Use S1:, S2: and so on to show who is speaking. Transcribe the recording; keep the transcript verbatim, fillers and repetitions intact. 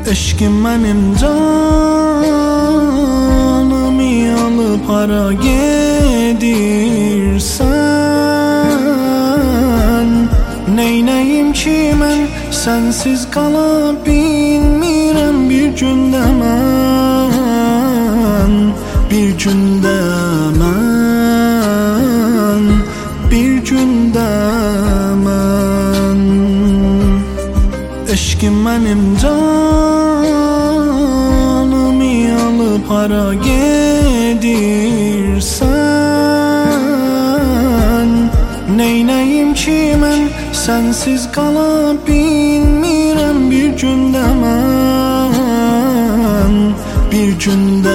S1: Eşkim benim canımı alıp hara gedirsen, neyneyim ki ben sensiz kala bilmirəm bir gündə mən, bir gündə mən, bir gündə mən. Eşkim benim canımı alıp hara gedirsen, neyneyim ki ben sensiz kala bilmirəm bir gündə mən, bir gündə